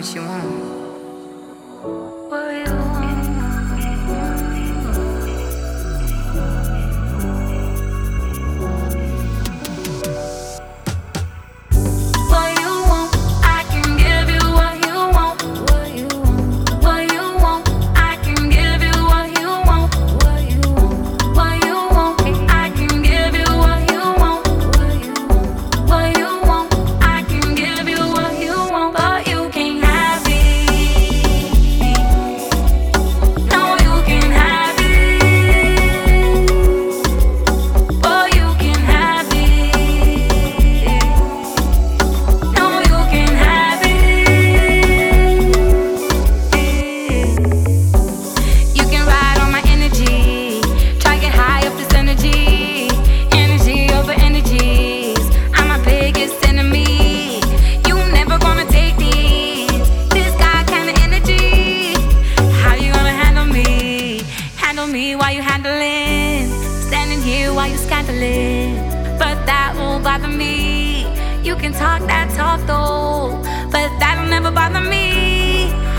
what you want. What you want. What you want, I can give you what you want. What you want, what you want, I can give you what you want. What you want, what you want, I can give you what you want. What you want, I can give you what you want, but you can't have it. No, you can't have it. But you can have it. No, you can't have it. You can ride on my energy, try get high up this energy, energy over energies. I'm my biggest enemy. You never gonna take this guy kind of energy. How you gonna handle me? Handle me while you handling, standing here while you scandalous. But that won't bother me. You can talk that talk though, but that'll never bother me.